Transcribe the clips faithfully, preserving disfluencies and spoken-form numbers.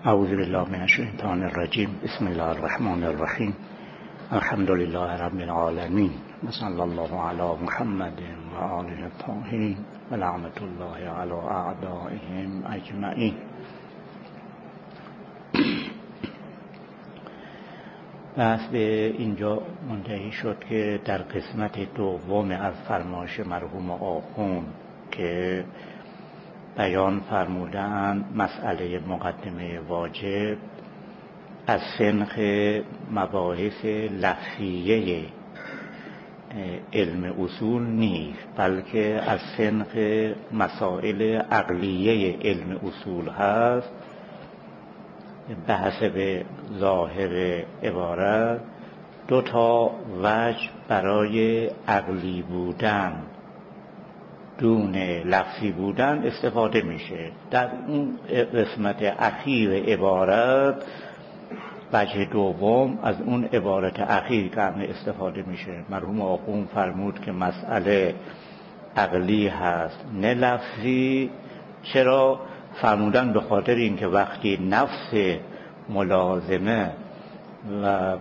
اعوذ بالله من الشیطان الرجیم. بسم الله الرحمن الرحیم. الحمد لله رب العالمین و صلی الله علی محمد و آله الطاهرین و لعنت الله علی اعدائهم اجمعین. بحث به اینجا منتهی شد که در قسمت دوم از فرمایش مرحوم آخوند که بیان فرمودند مسئله مقدمه واجب از سنخ مباحث لفظیه علم اصول نیست، بلکه از سنخ مسائل عقلیه علم اصول هست. به حسب ظاهر عبارت دو تا وجه برای عقلی بودن دون لفظی بودن استفاده میشه. در اون قسمت اخیر عبارت وجه دوم از اون عبارت اخیر که استفاده میشه. مرحوم آخوند فرمود که مسئله عقلی هست نه لفظی. چرا فرمودن؟ به خاطر اینکه وقتی نفس ملازمه و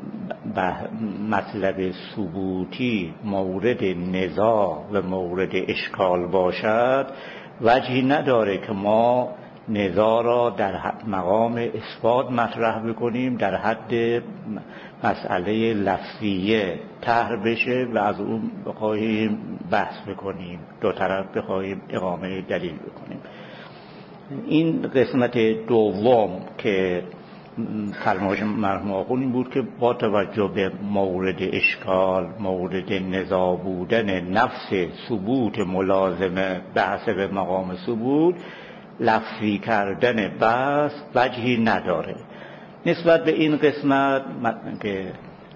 مطلب ثبوتی مورد نزاع و مورد اشکال باشد، وجهی نداره که ما نزاع را در مقام اثبات مطرح بکنیم، در حد مسئله لفظیه طرح بشه و از اون بخواهیم بحث بکنیم، دو طرف بخواهیم اقامه دلیل بکنیم. این قسمت دوم که فرمایش مرحوم آخوند این بود که با توجه به مورد اشکال، مورد نزاع بودن نفس ثبوت ملازمه به حسب مقام ثبوت، لفظی کردن بحث وجهی نداره. نسبت به این قسمت که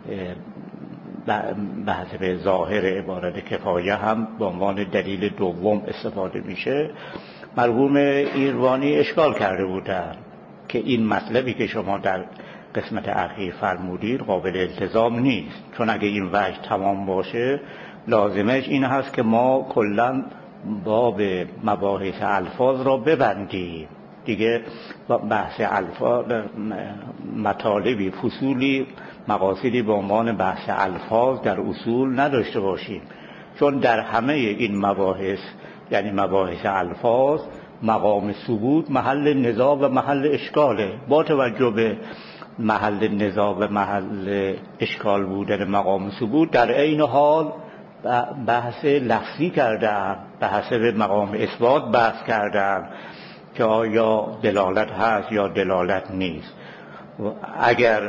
به حسب ظاهر عبارت کفایه هم به عنوان دلیل دوم استفاده میشه، مرحوم ایروانی اشکال کرده بودند که این مطلبی که شما در قسمت اخیر فرمودید قابل التزام نیست، چون اگه این وجه تمام باشه لازمش این هست که ما کلاً باب مباحث الفاظ را ببندیم، دیگه بحث الفاظ مطالبی فصولی مقاصدی به عنوان بحث الفاظ در اصول نداشته باشیم، چون در همه این مباحث یعنی مباحث الفاظ مقام ثبوت محل نزاع و محل اشکاله. با توجه به محل نزاع و محل اشکال بودن مقام ثبوت در عین حال بحث لفظی کردن، به حسب مقام اثبات بحث کردن که آیا دلالت هست یا دلالت نیست. اگر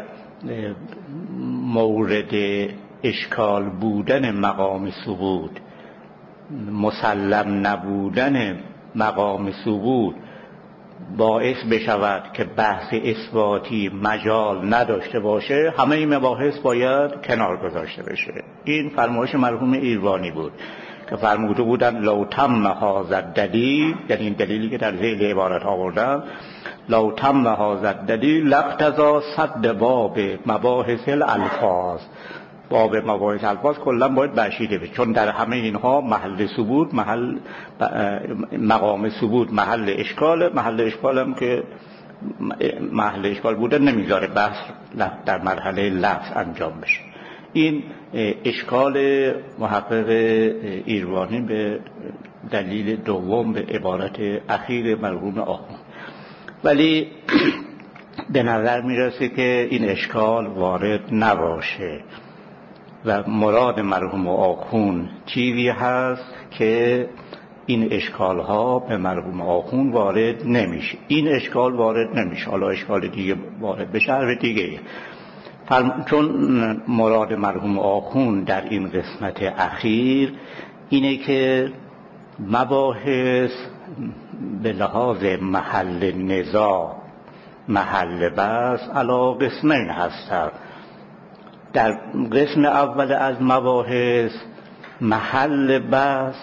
مورد اشکال بودن مقام ثبوت، مسلم نبودن مقام ثبوت باعث بشود که بحث اثباتی مجال نداشته باشه، همه این مباحث باید کنار گذاشته بشه. این فرمایش مرحوم ایروانی بود که فرموده بودن لو تم هذا الدلیل، یعنی این دلیلی که در ذیل عبارت آوردن، لو تم هذا الدلیل لاقتضی سد باب مباحث الالفاظ. باب مباحث الفاظ کلا باید بشیده بشه، چون در همه اینها محل ثبوت، محل مقام ثبوت محل اشکال، محل اشکال هم که محل اشکال بودن نمیذاره بحث در مرحله لفظ انجام بشه. این اشکال محقق ایروانی به دلیل دوم به عبارت اخیر مرحوم آخوند. ولی به نظر میرسه که این اشکال وارد نباشه و مراد مرحوم آخوند چیزی هست که این اشکال ها به مرحوم آخوند وارد نمیشه. این اشکال وارد نمیشه، حالا اشکال دیگه وارد بشه حرف دیگه. چون مراد مرحوم آخوند در این قسمت اخیر اینه که مباحث به لحاظ محل نزاع، محل بحث علی قسمین هستند. در قسم اول از مباحث محل بحث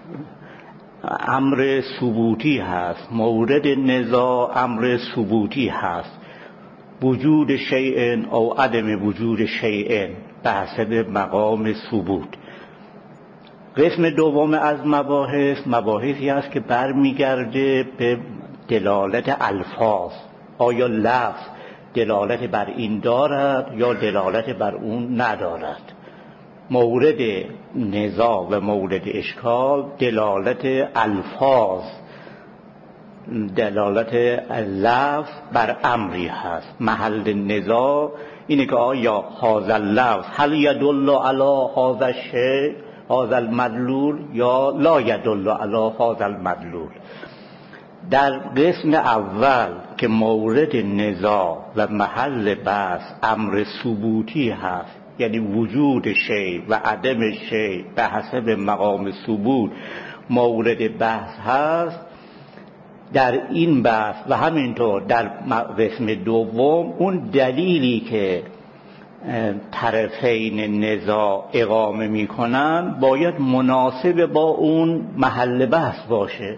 امر ثبوتی هست، مورد نزاع امر ثبوتی هست، وجود شیء او عدم وجود شیء به حسب مقام ثبوت. قسم دوم از مباحث مباحثی است که برمیگرده به دلالت الفاظ، آیا لفظ دلالت بر این دارد یا دلالت بر اون ندارد. مورد نزاع و مورد اشکال دلالت الفاظ، دلالت لفظ بر امری هست. محل نزاع اینه که آیا هذا اللفظ هل یدل علی هذا الشیء هذا المدلول یا لا یدل علی هذا المدلول. در قسم اول که مورد نزاع و محل بحث امر ثبوتی هست، یعنی وجود شیء و عدم شیء به حسب مقام ثبوت مورد بحث هست، در این بحث و همینطور در قسم دوم اون دلیلی که طرفین نزاع اقامه میکنن باید مناسب با اون محل بحث باشه.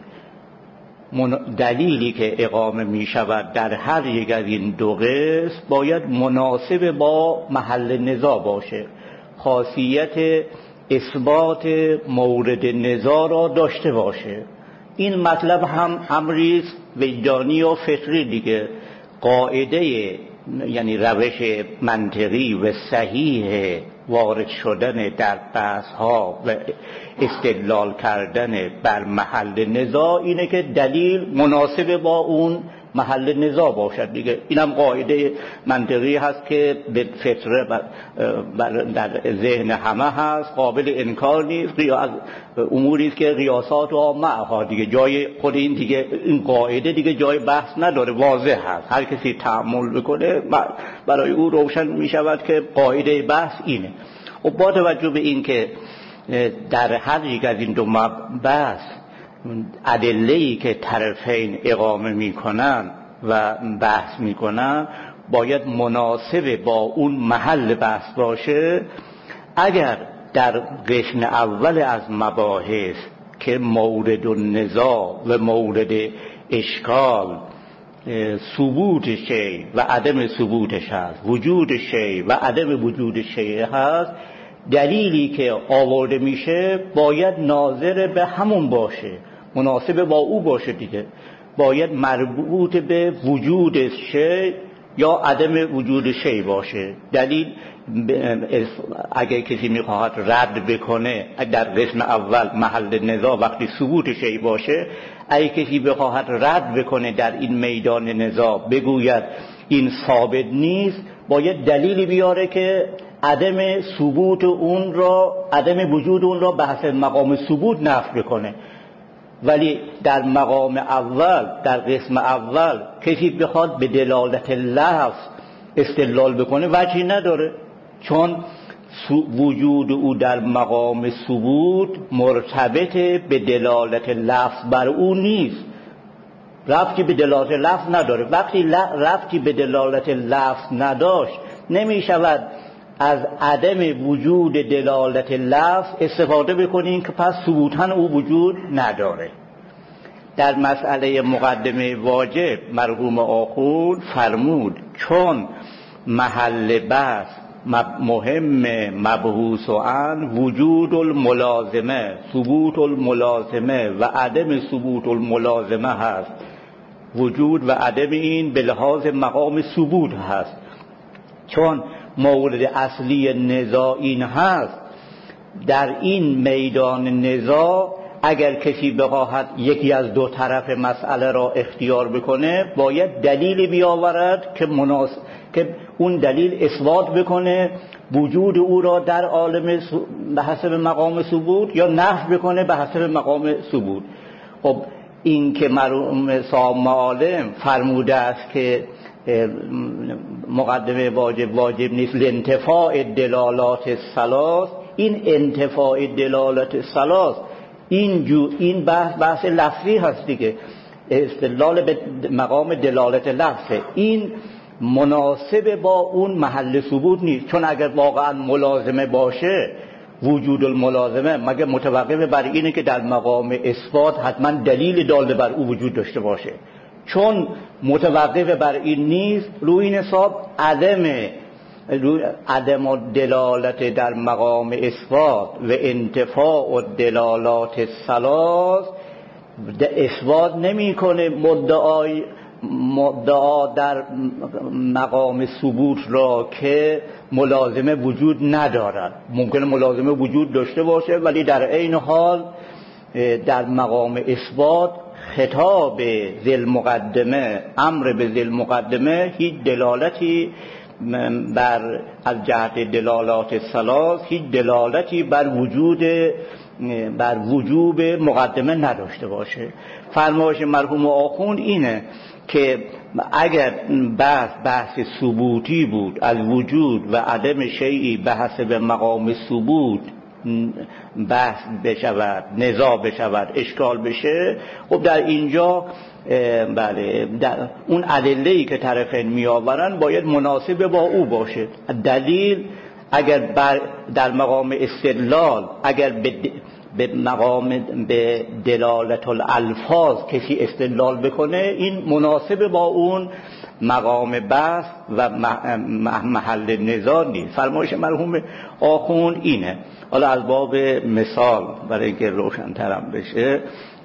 دلیلی که اقامه می شود در هر یک از این دو قسم باید مناسب با محل نزاع باشه، خاصیت اثبات مورد نزاع را داشته باشه. این مطلب هم امری وجدانی و فطری دیگه. قاعده یعنی روش منطقی و صحیح وارد شدن در بحث ها و استدلال کردن بر محل نزاع اینه که دلیل مناسب با اون محل نزاع باشد دیگه. اینم قاعده منطقی هست که به فطره در ذهن همه هست، قابل انکار نیست. اموری است که قیاسات و معها دیگه جای خود این دیگه این قاعده دیگه جای بحث نداره، واضح هست. هر کسی تأمل بکنه برای او روشن می شود که قاعده بحث اینه. و با توجه به این که در هر یک از این دو بحث ادله‌ای که طرفین اقامه میکنن و بحث میکنن باید مناسب با اون محل بحث باشه. اگر در قسم اول از مباحث که مورد النزاع و مورد اشکال ثبوت شیء و عدم ثبوتش هست، وجود شیء و عدم وجود شیء هست، دلیلی که آورده میشه باید ناظر به همون باشه، مناسب با او باشه دیگه. باید مربوط به وجود شیء یا عدم وجود شیء باشه. دلیل اگه کسی میخواهد رد بکنه در قسم اول محل نزاع وقتی ثبوت شیء باشه، اگه کسی بخواهد رد بکنه در این میدان نزاع بگوید این ثابت نیست، باید دلیلی بیاره که عدم ثبوت اون را، عدم وجود اون را به حسب مقام ثبوت نفی بکنه. ولی در مقام اول، در قسم اول کسی بخواد به دلالت لفظ استدلال بکنه وجهی نداره، چون وجود او در مقام ثبوت مرتبط به دلالت لفظ بر او نیست، ربطی به دلالت لفظ نداره. وقتی ربطی به دلالت لفظ نداشت نمی شود از عدم وجود دلالت لفظ استفاده بکنین که پس ثبوتاً او وجود نداره. در مسئله مقدمه واجب مرحوم آخوند فرمود چون محل بحث مهم مبحوث عن وجود الملازمه، ثبوت الملازمه و عدم ثبوت الملازمه هست، وجود و عدم این به لحاظ مقام ثبوت هست. چون مورد اصلی نزاع این هست، در این میدان نزاع اگر کسی بخواهد یکی از دو طرف مسئله را اختیار بکنه باید دلیلی بیاورد که مناسب که اون دلیل اثبات بکنه وجود او را در عالم به حسب مقام ثبوت یا نفی بکنه به حسب مقام ثبوت. خب این که مرحوم صاحب معالم فرموده است که مقدمه واجب واجب نیست لانتفاع دلالات الثلاث، این انتفاع دلالات الثلاث این جو این بحث بحث لفظی هست دیگه، استدلال به مقام دلالت لفظه، این مناسب با اون محل ثبوت نیست. چون اگر واقعا ملازمه باشه وجود الملازمه مگه متوقف بر اینه که در مقام اثبات حتما دلیل دال بر او وجود داشته باشه؟ چون متوقف بر این نیست، روی این حساب عدم عدم دلالت در مقام اثبات و انتفاع دلالات الثلاث اثبات نمیکنه مدعای مدعا در مقام ثبوت را که ملازمه وجود ندارد. ممکنه ملازمه وجود داشته باشه ولی در عین حال در مقام اثبات خطاب ذیل مقدمه، امر به ذیل مقدمه هیچ دلالتی بر از جهت دلالات ثلاث هیچ دلالتی بر وجود بر وجوب مقدمه نداشته باشه. فرمایش مرحوم آخوند اینه که اگر بحث بحث ثبوتی بود از وجود و عدم شیئی به حسب مقام ثبوت بحث بشود، نزاع بشود، اشکال بشه، خب در اینجا بله در اون ادله‌ای که طرفین میآورن باید مناسب با او باشه. دلیل اگر بر در مقام استدلال اگر به به مقام به دلالت الالفاظ کسی استدلال بکنه، این مناسب با اون مقام بحث و محل نزاع نیست. فرمایش مرحوم آخوند اینه. حالا از باب مثال برای اینکه روشن‌ترم بشه،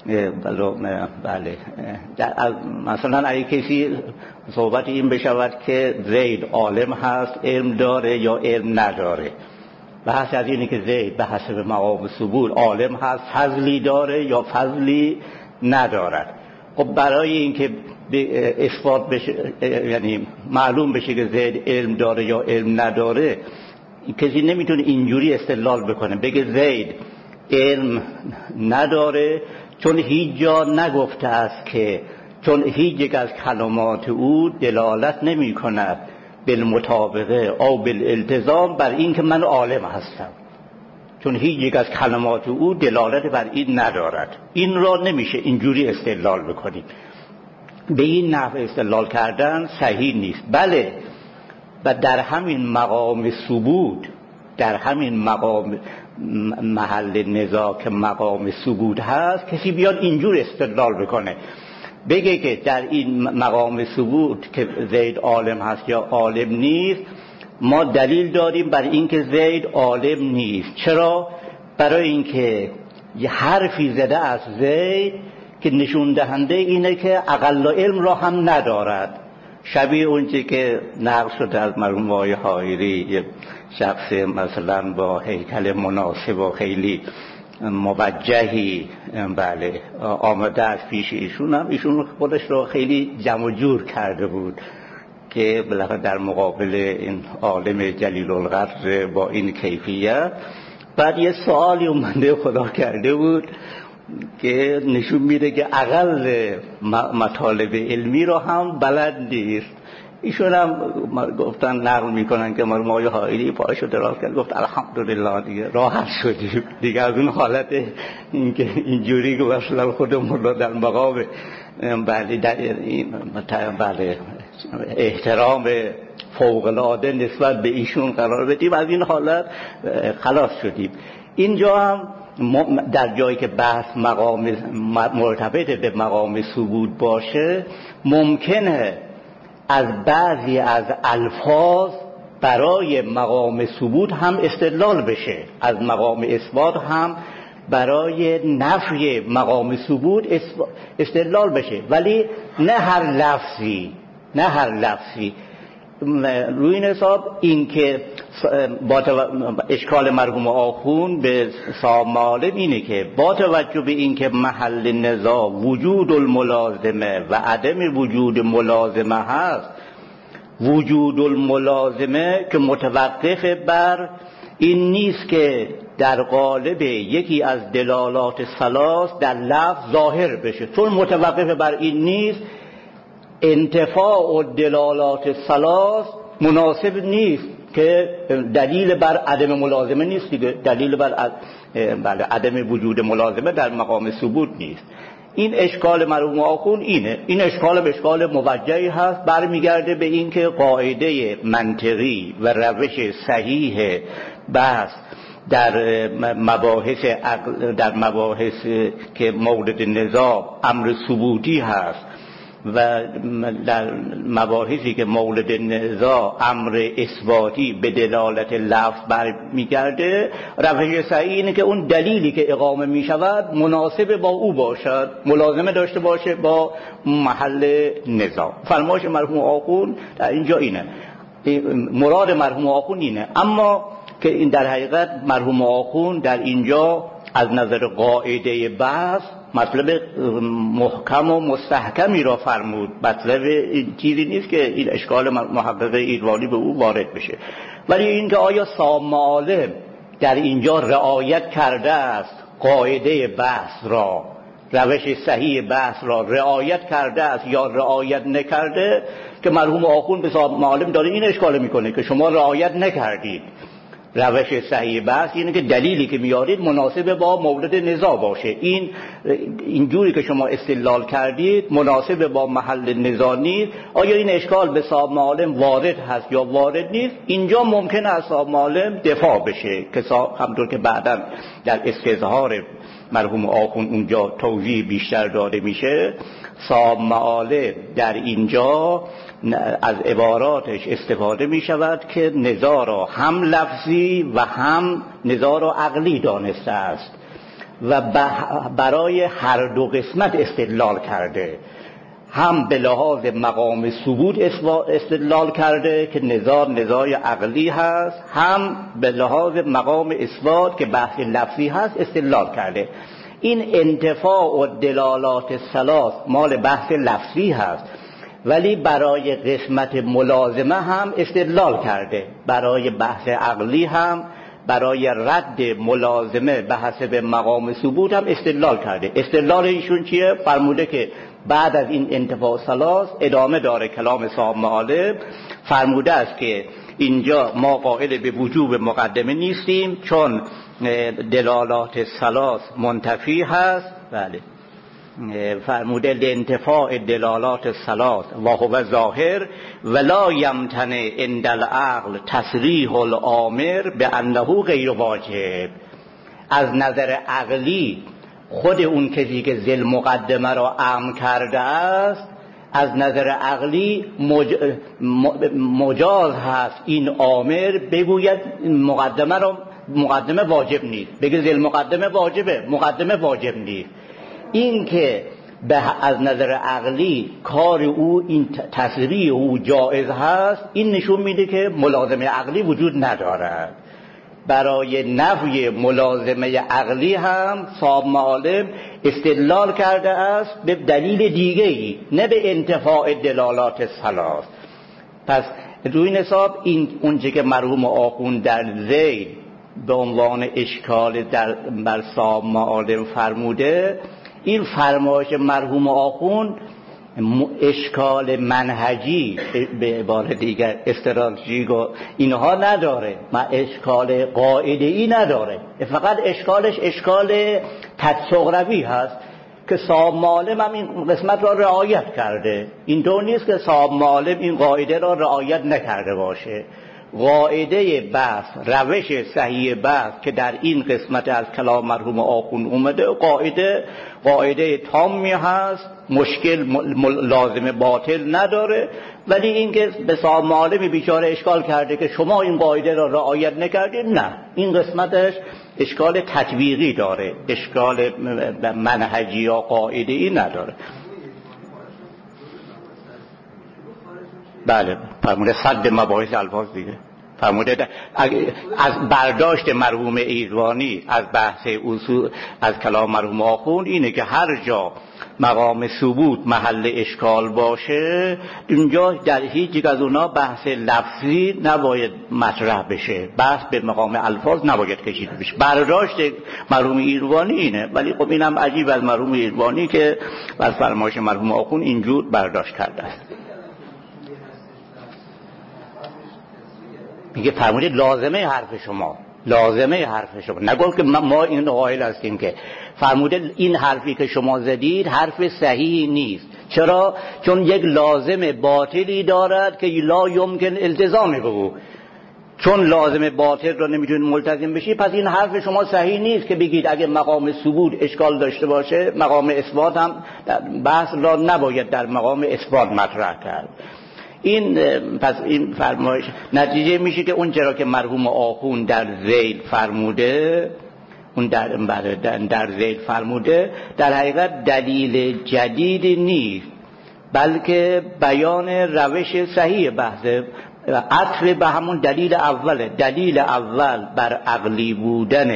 بله مثلا اگه کسی صحبت این بشود که زید عالم هست، علم داره یا علم نداره، بحث از اینه که زید به حسب مقام ثبوت عالم هست، فضلی داره یا فضلی ندارد. خب برای اینکه اثبات بشه، یعنی معلوم بشه که زید علم داره یا علم نداره، کسی نمیتونه اینجوری استدلال بکنه بگه زید علم نداره چون هیچ جا نگفته است که، چون هیچ یک از کلمات او دلالت نمی کند بالمطابقه او بالالتزام بر این که من عالم هستم، چون هیچ یک از کلمات او دلالت بر این ندارد. این را نمیشه اینجوری استدلال بکنیم. به این نحو استدلال کردن صحیح نیست. بله، و در همین مقام ثبوت، در همین مقام محل نزاع که مقام ثبوت هست، کسی بیاد اینجور استدلال بکنه بگه که در این مقام ثبوت که زید عالم هست یا عالم نیست، ما دلیل داریم بر اینکه زید عالم نیست. چرا؟ برای اینکه یه حرفی زده از زید که نشون دهنده اینه که اقل علم را هم ندارد. شبیه اونچه که نقل شده از مرحوم آقای حائری، یه شخص مثلا با هیکل مناسب و خیلی موجهی بله آمده از پیش ایشون، هم ایشون خودش رو خیلی جمع جور کرده بود که بالاخره در مقابل این عالم جلیل القدر با این کیفیت، بعد یه سوالی اومده خدا کرده بود که نشون میده که اقل مطالب علمی رو هم بلد نیست. ایشون هم گفتن نقل میکنن که مرحوم آقای حائری پایشو دراز کرد، گفت الحمدلله دیگه راحت شدیم دیگه از اون حالت اینکه اینجوری که مثلا خودمون رو در مقام بله در این بله احترام فوق العاده نسبت به ایشون قرار بدیم، از این حالت خلاص شدیم. اینجا هم در جایی که بحث مقام مرتبط به مقام ثبوت باشه، ممکنه از بعضی از الفاظ برای مقام ثبوت هم استدلال بشه، از مقام اثبات هم برای نفی مقام ثبوت استدلال بشه، ولی نه هر لفظی، نه هر لفظی. روی این حساب این که با اشکال مرحوم آخوند به صاحب معالم اینه که با توجه به این که محل نزاع وجود الملازمه و عدم وجود ملازمه هست، وجود الملازمه که متوقف بر این نیست که در قالب یکی از دلالات ثلاث در لفظ ظاهر بشه، چون متوقف بر این نیست، انتفاع و دلالات ثلاث مناسب نیست که دلیل بر عدم ملازمه نیست دیگه، دلیل بر بله عدم وجود ملازمه در مقام ثبوت نیست. این اشکال مرحوم آخوند اینه. این اشکال به اشکال موجهی هست، برمیگرده به این که قاعده منطقی و روش صحیح بحث در مباحث در مباحث که مورد نزاع امر ثبوتی هست و در مباحثی که مورد نزاع امر اثباتی به دلالت لفظ برمیگرده، روش صحیح اینه که اون دلیلی که اقامه می شود مناسب با او باشد، ملازمه داشته باشه با محل نزاع. فرمایش مرحوم آخوند در اینجا اینه، مراد مرحوم آخوند اینه. اما که این در حقیقت مرحوم آخوند در اینجا از نظر قاعده بحث مطلب محکم و مستحکمی را فرمود، مطلب چیزی نیست که این اشکال محقق ایروانی به او وارد بشه. ولی اینکه آیا صاحب معالم در اینجا رعایت کرده است قاعده بحث را، روش صحیح بحث را رعایت کرده است یا رعایت نکرده، که مرحوم آخوند به صاحب معالم داره این اشکال میکنه که شما رعایت نکردید. روش صحیح بحث اینه که دلیلی که میارید مناسب با مورد نزاع باشه. این اینجوری که شما استدلال کردید مناسب با محل نزاع نیست. آیا این اشکال به صاحب معالم وارد هست یا وارد نیست؟ اینجا ممکنه از صاحب معالم دفاع بشه که همونطور که بعداً در استظهار مرحوم آخوند اونجا توضیح بیشتر داده میشه، صاحب معالم در اینجا از عباراتش استفاده می شود که نزاع را هم لفظی و هم نزاع را عقلی دانسته است و برای هر دو قسمت استدلال کرده، هم به لحاظ مقام ثبوت استدلال کرده که نزاع نزاع عقلی هست، هم به لحاظ مقام اثبات که بحث لفظی هست استدلال کرده. این انتفاع و دلالات ثلاث مال بحث لفظی هست، ولی برای قسمت ملازمه هم استدلال کرده، برای بحث عقلی هم، برای رد ملازمه به حسب مقام ثبوت هم استدلال کرده. استدلال ایشون چیه؟ فرموده که بعد از این انتفاع ثلاث ادامه داره کلام صاحب معالم، فرموده است که اینجا ما قائل به وجوب مقدمه نیستیم چون دلالات ثلاث منتفی هست. بله، فرموده لانتفاع دلالات ثلاث و هو ظاهر ولا یمتنع عند العقل تصریح الامر بانه غیر واجب. از نظر عقلی خود اون کسی که ذل مقدمه را امر کرده است، از نظر عقلی مج... مجاز هست این امر بگوید مقدمه را مقدمه واجب نیست، بگه ذل مقدمه واجبه، مقدمه واجب نیست. این که به از نظر عقلی کار او این تصریح او جایز هست، این نشون میده که ملازمه عقلی وجود ندارد. برای نفی ملازمه عقلی هم صاحب معالم استدلال کرده است به دلیل دیگه‌ای، نه به انتفاع دلالات ثلاث. پس روی این حساب این اونچه که مرحوم آخوند در ذیل به عنوان اشکال در بر صاحب معالم فرموده، این فرمایش مرحوم آخوند اشکال منهجی به عبارت دیگر استراتژیک و اینها نداره، ما اشکال قاعده‌ای نداره، فقط اشکالش اشکال تدسغروی هست که صاحب معالم هم این قسمت را رعایت کرده. اینطور نیست که صاحب معالم این قاعده را رعایت نکرده باشه. قاعده بحث، روش صحیح بحث که در این قسمت از کلام مرحوم آخوند اومده، قاعده قاعده تامی هست، مشکل لازم باطل نداره. ولی این که به صاحب معالم بیچاره اشکال کرده که شما این قاعده را رعایت نکردید، نه، این قسمتش اشکال تطبیقی داره، اشکال منهجی یا قاعده‌ای نداره. بله، فرموده صد مباحث الفاظ دیگه. فرموده از برداشت مرحوم ایروانی از بحث اصول از کلام مرحوم آخوند اینه که هر جا مقام ثبوت محل اشکال باشه، اینجا در هیچ یک از اونا بحث لفظی نباید مطرح بشه، بحث به مقام الفاظ نباید کشیده بشه. برداشت مرحوم ایروانی اینه. ولی خب اینم عجیب از مرحوم ایروانی که از فرمایش مرحوم آخوند اینجور برداشت کرده است. میگه فرمودید لازمه حرف شما، لازمه حرف شما، نگفت که ما این قائل هستیم که. فرموده این حرفی که شما زدید حرف صحیحی نیست. چرا؟ چون یک لازم باطلی دارد که لا یمکن التزام به او. چون لازم باطل رو نمیتونید ملتزم بشی، پس این حرف شما صحیح نیست که بگید اگه مقام ثبوت اشکال داشته باشه مقام اثبات هم بحث را نباید در مقام اثبات مطرح کرد. این پس این فرمایش نتیجه میشه که اون چرا که مرحوم آخوند در ذیل فرموده، اون در در, در ذیل فرموده در حقیقت دلیل جدید نیست، بلکه بیان روش صحیح بحثه، عطف به همون دلیل اوله. دلیل اول بر عقلی بودن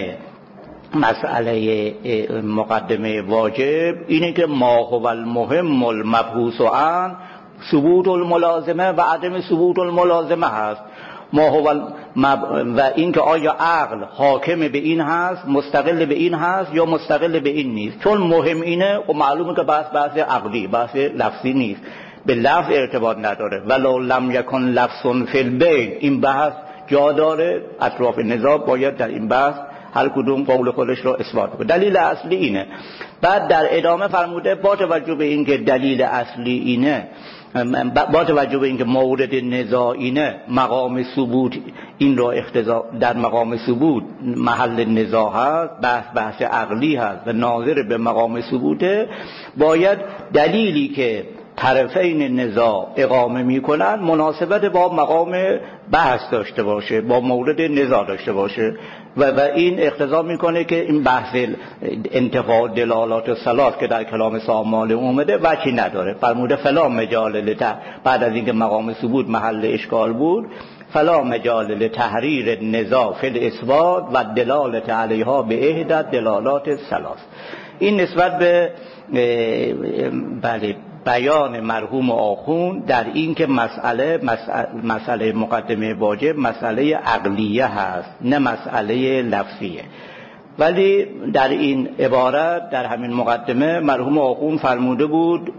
مسئله مقدمه واجب اینه که ما هو المهم المبحوث عن ثبوت الملازمه و عدم ثبوت الملازمه هست. ما هو و این که آیا عقل حاکم به این هست، مستقل به این هست یا مستقل به این نیست. چون مهم اینه و معلومه که بحث بحث عقلی، بحث لفظی نیست، به لفظ ارتباط نداره. ولو لم یکن لفظ فی البین، این بحث جا داره، اطراف نزاع باید در این بحث هر کدوم قول خودش رو اثبات کنه. دلیل اصلی اینه. بعد در ادامه فرموده با توجه به اینکه دلیل اصلی اینه، با توجه به اینکه مورد نزاع اینه، مقام ثبوت این رو اختزا در مقام ثبوت محل نزاع هست، بحث بحث عقلی هست و ناظر به مقام ثبوته، باید دلیلی که طرفین نزاع اقامه میکنن مناسبت با مقام بحث داشته باشه، با مورد نزاع داشته باشه و, و این اقتضا میکنه که این بحث انتفاع دلالات ثلاث که در کلام صاحب مالک اومده وجهی نداره. فرموده فلا مجال لته، بعد از اینکه مقام ثبوت محل اشکال بود، فلا مجال لتحریر نزاع فی الاثبات و دلالت علیها به احدى دلالات ثلاث. این نسبت به بله بیان مرحوم آخوند در این که مسئله مسئله مقدمه واجب مسئله عقلیه هست نه مسئله لفظیه. ولی در این عبارت در همین مقدمه مرحوم آخوند فرموده بود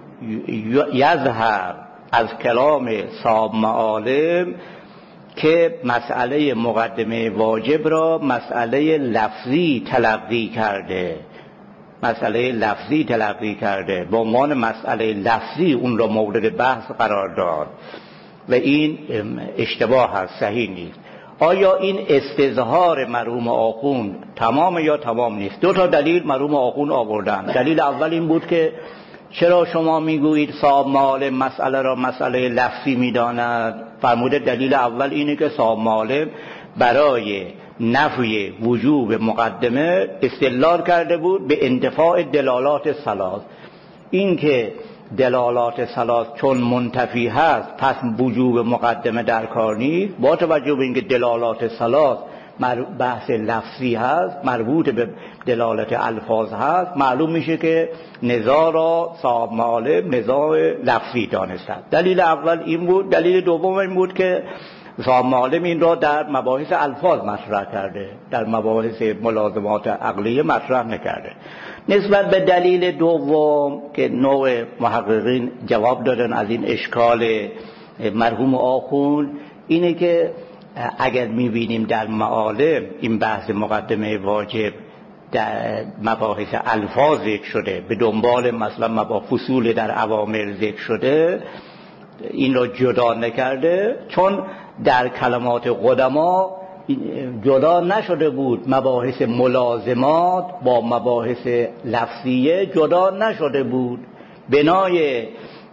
یظهر از کلام صاحب معالم که مسئله مقدمه واجب را مسئله لفظی تلقی کرده، مسئله لفظی تلقی کرده، با عنوان مسئله لفظی اون را مورد بحث قرار داد و این اشتباه هست، صحیح نیست. آیا این استظهار مرحوم آخوند تمام یا تمام نیست؟ دو تا دلیل مرحوم آخوند آوردن. دلیل اول این بود که چرا شما میگویید صاحب معالم مسئله را مسئله لفظی میداند؟ فرموده دلیل اول اینه که صاحب معالم برای نفی وجوب مقدمه استدلال کرده بود به انتفاع دلالات ثلاث. این که دلالات ثلاث چون منتفی هست پس وجوب مقدمه در کار نیست. با توجه به اینکه دلالات ثلاث بحث لفظی هست، مربوط به دلالت الفاظ هست، معلوم میشه که نزاع را صاحب معالم نزاع لفظی دانستند. دلیل اول این بود. دلیل دوم این بود که صاحب معالم این را در مباحث الفاظ مطرح کرده، در مباحث ملازمات عقلیه مطرح نکرده. نسبت به دلیل دوم که نوع محققین جواب دادن از این اشکال مرحوم آخوند اینه که اگر میبینیم در معالم این بحث مقدمه واجب در مباحث الفاظ ذکر شده، به دنبال مثلا مباحث فصول در اوامر ذکر شده، این را جدا نکرده، چون در کلمات قدما جدا نشده بود. مباحث ملازمات با مباحث لفظیه جدا نشده بود. بنای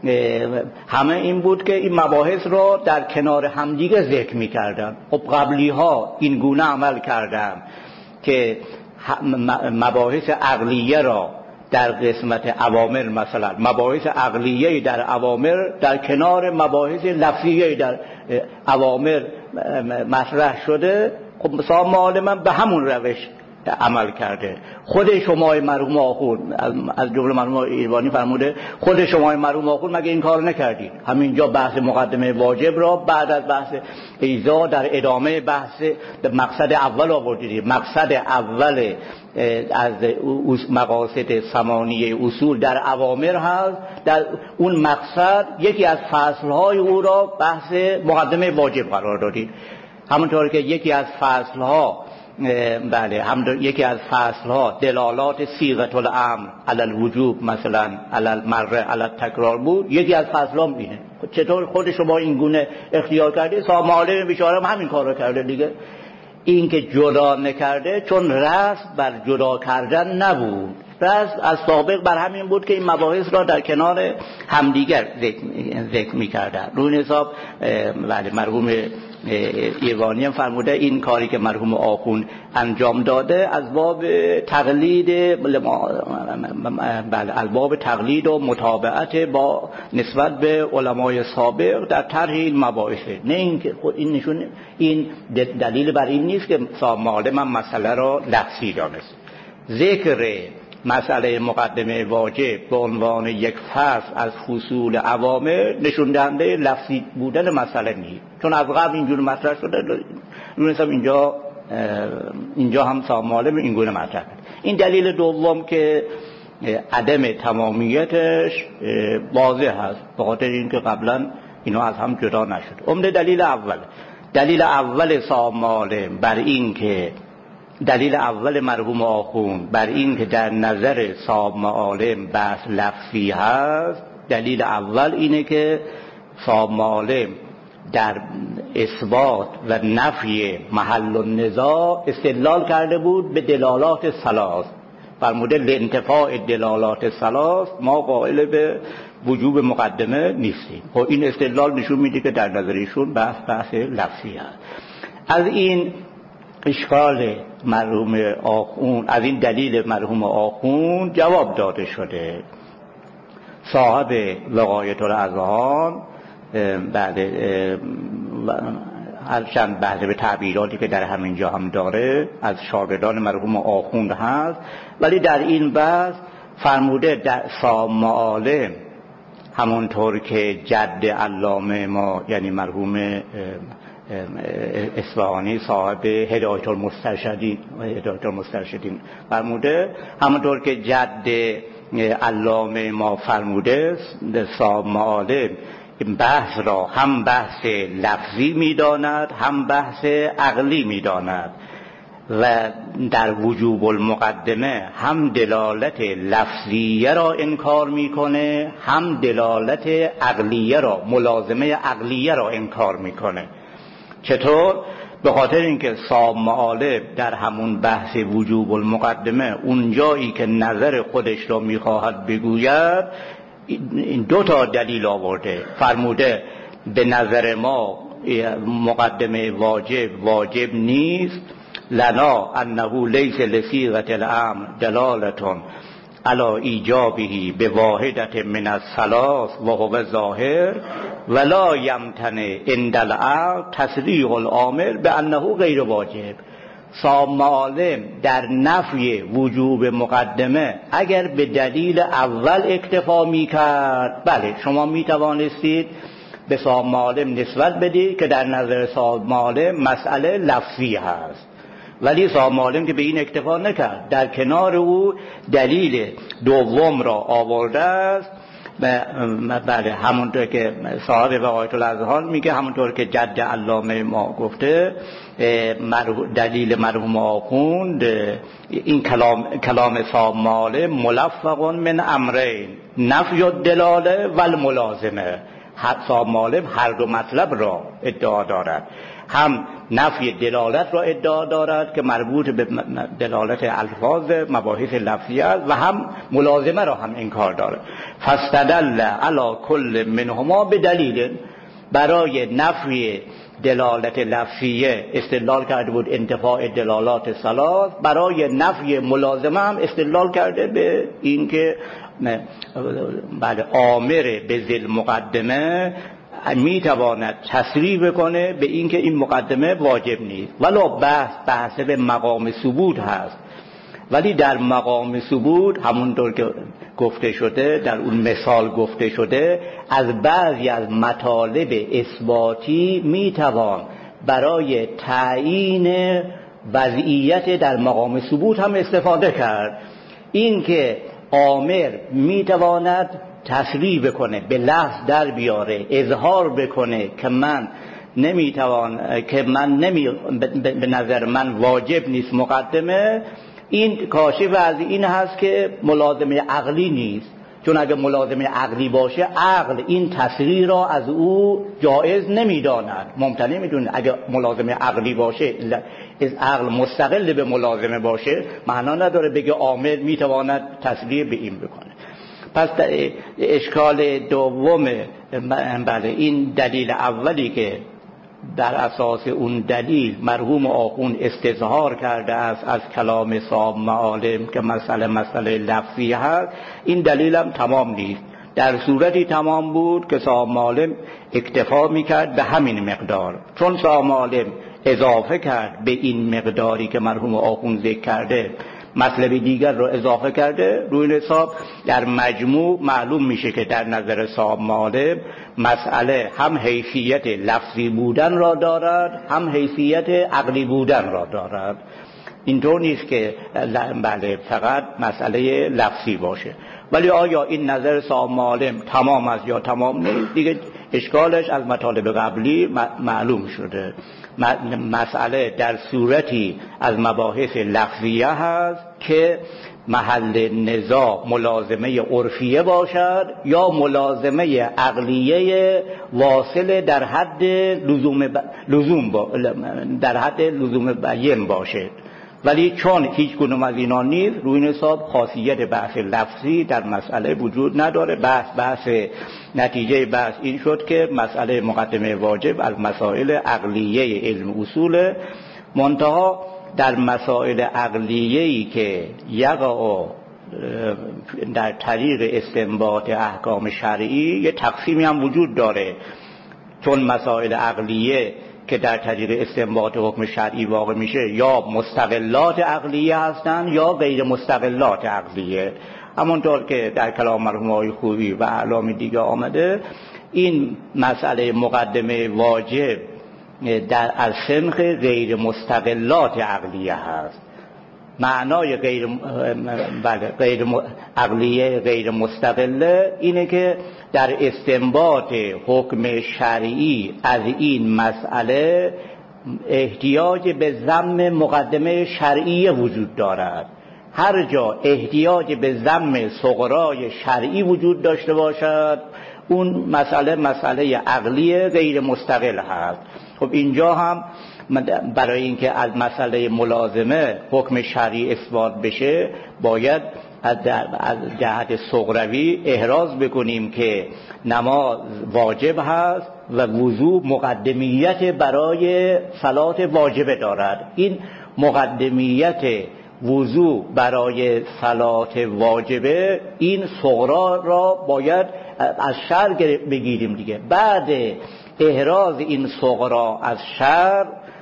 همه این بود که این مباحث را در کنار همدیگه ذکر می کردن. خب قبلی ها این گونه عمل کردن که مباحث عقلیه را در قسمت اوامر، مثلا مباحث عقلیه در اوامر در کنار مباحث لفظیه در اوامر مطرح شده. خب صاحب معالم به همون روش عمل کرده. خود شما مرحوم آخوند از جمله مرحوم ایرانی فرموده خود شما مرحوم آخوند مگه این کار نکردید؟ همینجا بحث مقدمه واجب را بعد از بحث ایزا در ادامه بحث مقصد اول آوردید. مقصد اول از مقاصد ثمانیه اصول در اوامر هست. در اون مقصد یکی از فصلهای او را بحث مقدمه واجب قرار دادید. همونطور که یکی از فصلها بله هم یکی از فصلها دلالات صیغه الامر علی الوجوب مثلا علی المره علی التکرار بود، یکی از فصلها اینه. چطور خودش رو با این گونه اختیار کرده؟ صاحب معالم بیچاره هم همین کارو کرده دیگه. این که جدا نکرده چون رسم بر جدا کردن نبود، بس از سابق بر همین بود که این مباحث را در کنار همدیگر ذکر می‌کردند. رو این حساب بله مرحوم ایوانی هم فرموده این کاری که مرحوم آخوند انجام داده از باب تقلید بله از باب تقلید و متابعت با نسبت به علمای سابق در طرح این مباحث، نه اینکه این نشون این دلیل بر این نیست که صاحب معالم هم مسئله را لفظی دانست. ذکر مسئله مقدمه واجب به عنوان یک فصل از فصول عوامل نشون دهنده لفظی بودن مسئله نیست، چون از قبل اینجور مطرح شده. مثلا اینجا اینجا هم صاحب معالم این گونه مطرح کرد. این دلیل دوم که عدم تمامیتش واضح هست، به خاطر اینکه قبلا اینا از هم جدا نشد. عمده دلیل اول دلیل اول صاحب معالم بر این که دلیل اول مرحوم آخوند بر این که در نظر صاحب معالم بحث لفظی هست، دلیل اول اینه که صاحب معالم در اثبات و نفی محل النزاع استدلال کرده بود به دلالات ثلاث. فرموده لانتفاع دلالات ثلاث ما قائل به وجوب مقدمه نیستیم. خب این استدلال نشون میده که در نظر ایشون بحث بحث لفظی هست. از این اشکال مرحوم آخوند، از این دلیل مرحوم آخوند جواب داده شده. صاحب وقایت الاذهان بعد هر چند بحث به تعبیراتی که در همین جا هم داره از شاگردان مرحوم آخوند هست، ولی در این بحث فرموده در صاحب معالم همونطور که جد علامه ما یعنی مرحوم اصفهانی صاحب هدایت المسترشدین هدایت المسترشدین فرموده، همونطور که جد علامه ما فرموده صاحب معالم بحث را هم بحث لفظی می‌داند هم بحث عقلی می‌داند و در وجوب المقدمه هم دلالت لفظیه را انکار میکنه هم دلالت عقلیه را ملازمه عقلیه را انکار میکنه. چطور؟ به خاطر اینکه صاحب معالم در همون بحث وجوب المقدمه اون جایی که نظر خودش را میخواهد بگوید این دو تا دلیل آورده. فرموده به نظر ما مقدمه واجب واجب نیست، لنا انه لیس لصیغه الامر دلالتون علی ایجابه به واحدت من الثلاث و هو ظاهر ولا یمتنع عند العقل تصریح العامل به انه غیر واجب. صاحب معالم در نفی وجوب مقدمه اگر به دلیل اول اکتفا میکرد، بله شما میتوانستید به صاحب معالم نسبت بدید که در نظر صاحب معالم مسئله لفظی هست، ولی صاحب معالم که به این اکتفا نکرد، در کنار او دلیل دوم را آورده است. بله همونطور که صاحب وقایت الاذهان میگه، همونطور که جد علامه ما گفته، دلیل مرحوم آخوند این کلام کلام صاحب معالم ملفق من امرین نفی الدلاله و الملازمه. صاحب معالم هر دو مطلب را ادعا دارد، هم نفی دلالت را ادعا دارد که مربوط به دلالت الفاظ مباحث لفظی است و هم ملازمه را هم انکار دارد. فاستدل علی کل منهما به دلیل، برای نفی دلالت لفظیه استدلال کرده بود انتفاع دلالات ثلاث، برای نفی ملازمه هم استدلال کرده به این که بعد آمر به ذل مقدمه میتواند تصریح بکنه به این که این مقدمه واجب نیست، ولو بحث بحث به مقام ثبوت هست، ولی در مقام ثبوت همونطور که گفته شده در اون مثال گفته شده از بعضی از مطالب اثباتی میتوان برای تعیین وضعیت در مقام ثبوت هم استفاده کرد. این که آمر میتواند تصریح بکنه، به لفظ در بیاره، اظهار بکنه که من نمیتوان که من نمی به نظر من واجب نیست مقدمه، این کاشف از این هست که ملازمه عقلی نیست. چون اگه ملازمه عقلی باشه عقل این تصریح را از او جایز نمیداند، ممتنع میدونه. اگه ملازمه عقلی باشه، از عقل مستقل به ملازمه باشه، معنا نداره بگه عامل میتواند تصریح به این بکنه. پس اشکال دوم بله این دلیل اولی که در اساس اون دلیل مرحوم آخوند استظهار کرده است از کلام صاحب معالم که مسئله مسئله لفظی هست، این دلیل هم تمام نیست. در صورتی تمام بود که صاحب معالم اکتفا میکرد به همین مقدار. چون صاحب معالم اضافه کرد به این مقداری که مرحوم آخوند ذکر کرده، مطلب دیگر رو اضافه کرده، روی حساب در مجموع معلوم میشه که در نظر صاحب معالم مسئله هم حیثیت لفظی بودن را دارد، هم حیثیت عقلی بودن را دارد. اینطور نیست که بله فقط مسئله لفظی باشه. ولی آیا این نظر صاحب معالم تمام است یا تمام نیست؟ دیگه اشکالش از مطالب قبلی معلوم شده. مسئله در صورتی از مباحث لفظیه هست که محل نزاع ملازمه عرفیه باشد یا ملازمه عقلیه واصل در حد لزوم ب... لزوم با... در حد لزوم بیان باشد. ولی چون هیچ کدوم از اینا نیست، روی این حساب خاصیت بحث لفظی در مسئله وجود نداره. بحث بحث نتیجه بحث این شد که مسئله مقدمه واجب از مسائل عقلیه علم اصول، منتها در مسائل عقلیه‌ای که یقع در طریق استنباط احکام شرعی یه تقسیمی هم وجود داره. چون مسائل عقلیه که در طریق استنباط حکم شرعی واقع میشه یا مستقلات عقلیه هستند یا غیر مستقلات عقلیه. همونطور که در کلام مرحوم آقای خویی و اعلام دیگه آمده، این مسئله مقدمه واجب در از سنخ غیر مستقلات عقلیه هست. معنای غیر بله غیر عقلیه غیر مستقله اینه که در استنباط حکم شرعی از این مسئله احتیاج به ضم مقدمه شرعی وجود دارد. هر جا احتیاج به ضم صغرای شرعی وجود داشته باشد، اون مسئله مسئله عقلی غیر مستقل هست. خب اینجا هم برای اینکه از مسئله ملازمه حکم شرعی اثبات بشه، باید از جهت صغروی احراز بکنیم که نماز واجب هست و وضو مقدمیت برای صلات واجبه دارد. این مقدمیت وضو برای صلات واجبه، این صغرا را باید از شرع بگیریم دیگه. بعد احراز این صغرا از شرع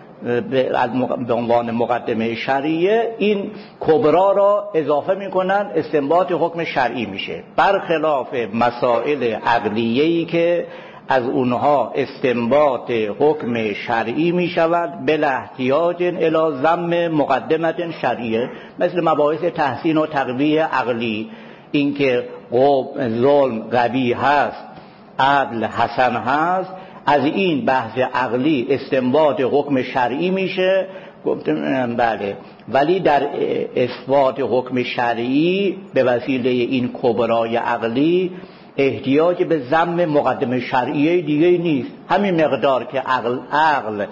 به عنوان مقدمه شرعیه، این کبرا را اضافه میکنن، استنباط حکم شرعی میشه. برخلاف مسائل عقلیه‌ای که از اونها استنباط حکم شرعی میشود بلا احتیاج الی ضم مقدمه شرعیه، مثل مباحث تحسین و تقبیح عقلی، اینکه ظلم قبیح هست، عدل حسن هست، از این بحث عقلی استنباط حکم شرعی میشه. گفتم بله، ولی در اثبات حکم شرعی به وسیله این کبرای عقلی احتیاج به ضم مقدمه شرعیه دیگه نیست. همین مقدار که عقل عقل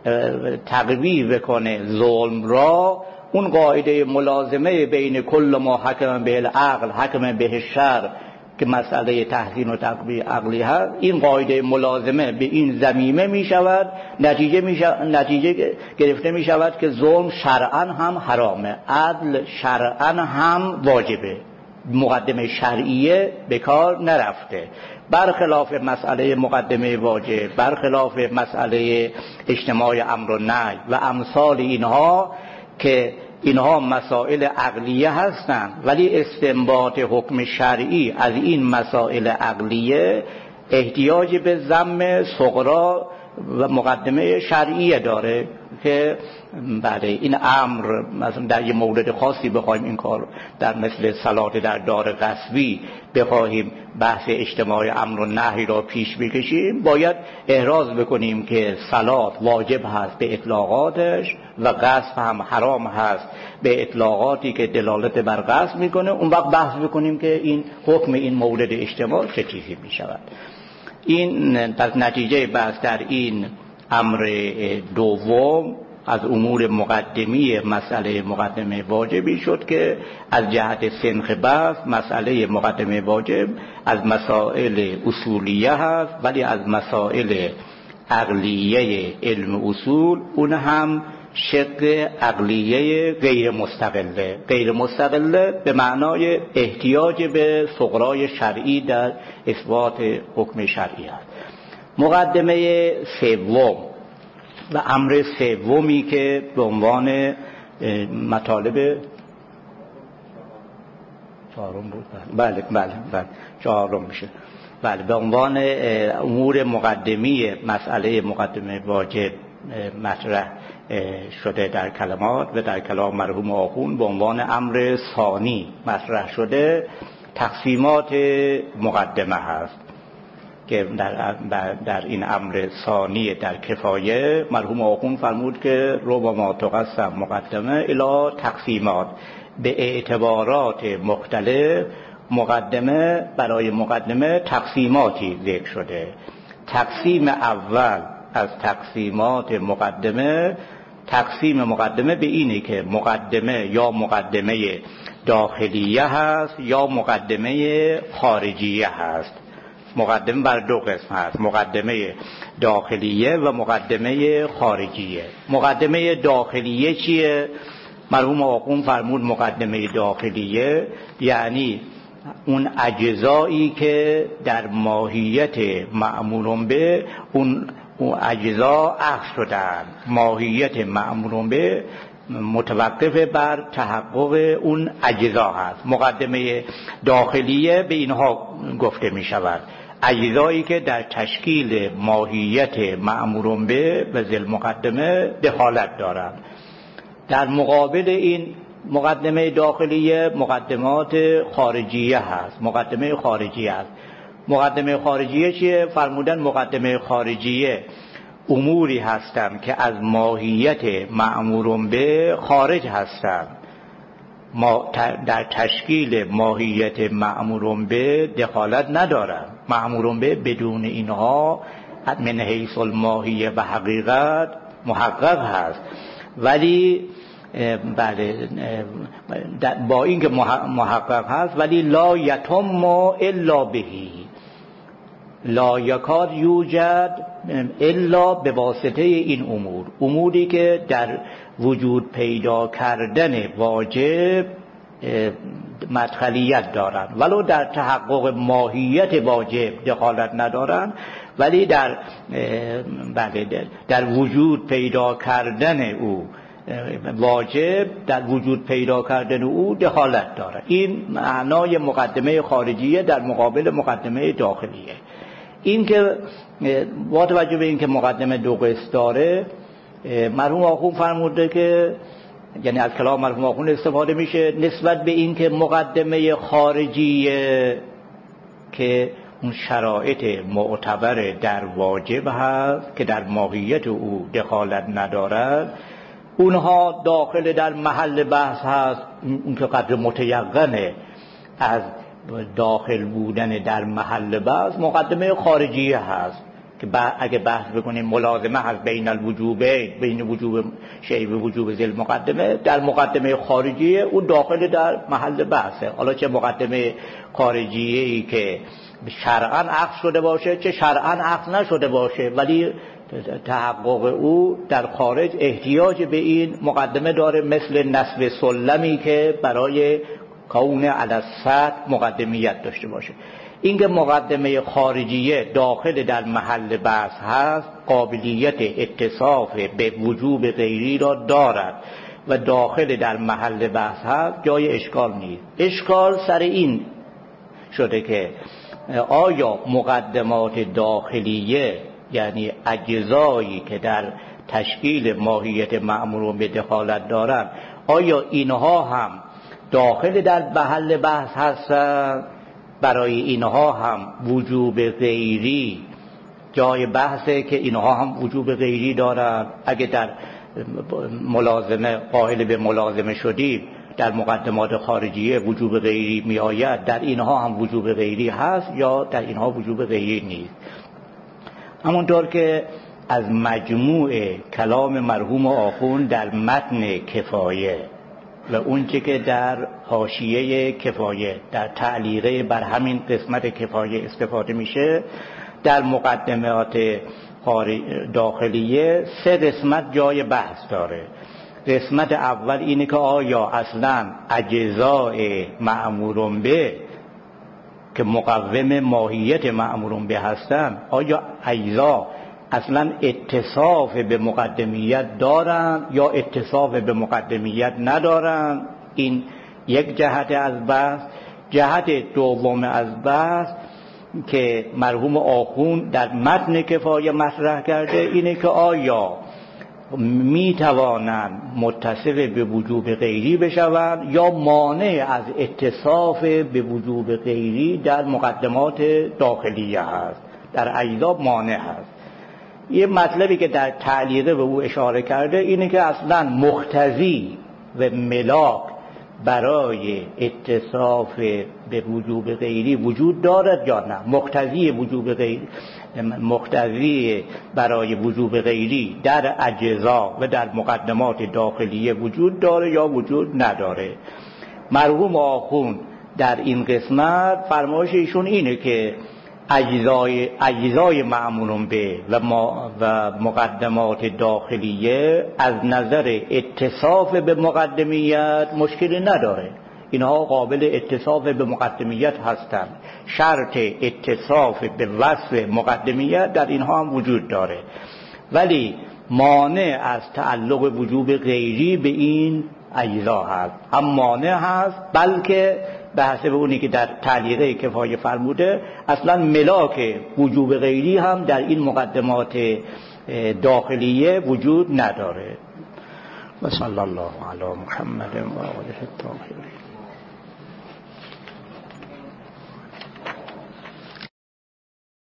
تقویه بکنه ظلم را، اون قاعده ملازمه بین کل ما حکم به العقل حکم به الشرع که مسئله تحسین و تقویه عقلی هست، این قاعده ملازمه به این ضمیمه می شود، نتیجه, می شود، نتیجه گرفته می شود که ظلم شرعاً هم حرامه، عدل شرعاً هم واجبه، مقدمه شرعیه به کار نرفته. برخلاف مسئله مقدمه واجب، برخلاف مسئله اجتماع امر و نهی و امثال اینها که اینها مسائل عقلیه هستند، ولی استنباط حکم شرعی از این مسائل عقلیه احتیاج به ضم صغرا و مقدمه شرعی داره که بله این امر مثلا در یه مورد خاصی بخوایم این کار در مثل صلات در دار غصبی بخوایم بحث اجتماع امر و نهی را پیش بکشیم، باید احراز بکنیم که صلات واجب هست به اطلاقاتش و غصب هم حرام هست به اطلاقاتی که دلالت بر غصب میکنه. اون وقت بحث بکنیم که این حکم این مورد اجتماع چه چیزی میشود. این در نتیجه بحث در این امر دوم از امور مقدمی مسئله مقدمه واجبی شد که از جهت سنخ بحث مسئله مقدمه واجب از مسائل اصولیه هست، ولی از مسائل عقلیه علم اصول اون هم شق عقلیه غیر مستقله. غیر مستقله به معنای احتیاج به سغرای شرعی در اثبات حکم شرعی است. مقدمه سوم و امر سومی که به عنوان مطالب چهارم بود، بله بله بله چهارم میشه، بله به عنوان امور مقدمی مسئله مقدمه واجب مطرح شده در کلمات و در کلام مرحوم آخوند به عنوان امر ثانی مطرح شده. تقسیمات مقدمه هست که در, در این امر ثانی در کفایه مرحوم آخوند فرمود که ربما تقسم مقدمه الی تقسیمات، به اعتبارات مختلف مقدمه برای مقدمه تقسیماتی ذکر شده. تقسیم اول از تقسیمات مقدمه، تقسیم مقدمه به اینه که مقدمه یا مقدمه داخلیه هست یا مقدمه خارجیه هست. مقدمه بر دو قسم هست، مقدمه داخلیه و مقدمه خارجیه. مقدمه داخلیه چیه؟ مرحوم آخوند فرمود مقدمه داخلیه یعنی اون اجزایی که در ماهیت مأمور به اون اون اجزا اخذ شدن، ماهیت مأمور به متوقف بر تحقق اون اجزا هست. مقدمه داخلیه به اینها گفته می شود، اجزایی که در تشکیل ماهیت مأمور به و ذی المقدمه دخالت دارند. در مقابل این مقدمه داخلیه مقدمات خارجیه هست، مقدمه خارجیه هست. مقدمه خارجیه چیه؟ فرمودن مقدمه خارجیه اموری هستند که از ماهیت مأمور به خارج هستند، ما در تشکیل ماهیت مأمور به دخالت ندارند. مأمور به بدون اینها من حیث الماهیه و حقیقت محقق هست، ولی بله با اینکه محقق هست ولی لا یتم الا بهی، لا یکاد یوجد الا به واسطه این امور، اموری که در وجود پیدا کردن واجب مدخلیت دارند ولو در تحقق ماهیت واجب دخالت ندارند، ولی در بله در وجود پیدا کردن او واجب در وجود پیدا کردن او دخالت داره. این معنای مقدمه خارجیه در مقابل مقدمه داخلیه. این که با توجه به این که مقدمه دو قسم داره، مرحوم آخوند فرموده که یعنی از کلام مرحوم آخوند استفاده میشه نسبت به این که مقدمه خارجیه که اون شرایط معتبر در واجب هست که در ماهیت او دخالت ندارد، اونها داخل در محل بحث هست. اون که قدر متیقنه از داخل بودن در محل بحث مقدمه خارجیه هست که اگه بحث بکنیم ملازمه هست بین الوجوبین، بین وجوب شیء و وجوب ذی المقدمه، در مقدمه خارجیه اون داخل در محل بحثه. حالا چه مقدمه خارجیه‌ای که شرعاً عقد شده باشه چه شرعاً عقد نشده باشه، ولی تحقق او در خارج احتیاج به این مقدمه داره، مثل نصب سلمی که برای کون علی السطح مقدمیت داشته باشه. اینکه مقدمه خارجیه داخل در محل بحث هست قابلیت اتصاف به وجوب غیری را دارد و داخل در محل بحث هست، جای اشکال نیست. اشکال سر این شده که آیا مقدمات داخلیه یعنی اجزایی که در تشکیل ماهیت مأمور به دخالت دارند، آیا اینها هم داخل در محل بحث هستند؟ برای اینها هم وجوب غیری جای بحثه که اینها هم وجوب غیری دارند. اگه در ملازمه قائل به ملازمه شدیم در مقدمات خارجیه وجوب غیری می آید، در اینها هم وجوب غیری هست یا در اینها وجوب غیری نیست؟ همونطور که از مجموع کلام مرحوم آخوند در متن کفایه و اونچه که در حاشیه کفایه در تعلیقه بر همین قسمت کفایه استفاده میشه، در مقدمات داخلیه سه قسمت جای بحث داره. قسمت اول اینه که آیا اصلا اجزای مأمور به که مقوم ماهیت مأمور به هستن، آیا اجزا اصلا اتصاف به مقدمیت دارن یا اتصاف به مقدمیت ندارن؟ این یک جهت از بحث. جهت دوم از بحث که مرحوم آخوند در متن کفایه مطرح کرده اینه که آیا می توانند متصف به وجوب غیری بشوند یا مانع از اتصاف به وجوب غیری در مقدمات داخلیه هست، در اجزا مانع هست. یه مطلبی که در تعلیقه به او اشاره کرده اینه که اصلا مقتضی و ملاک برای اتصاف به وجوب غیری وجود دارد یا نه. مقتضی وجوب غیری مقتضی برای وجوب غیری در اجزا و در مقدمات داخلیه وجود داره یا وجود نداره. مرحوم آخوند در این قسمت فرمایش ایشون اینه که اجزای اجزای مأمور به و, و مقدمات داخلیه از نظر اتصاف به مقدمیت مشکلی نداره، اینها قابل اتصاف به مقدمیت هستند. شرط اتصاف به وصف مقدمیت در اینها هم وجود داره، ولی مانع از تعلق وجوب غیری به این اجزا هست. هم مانع هست، بلکه به حسب اونی که در تعلیقه کفایه فرموده اصلا ملاک وجوب غیری هم در این مقدمات داخلیه وجود نداره. و صلی الله علی محمد و آله الطاهرین.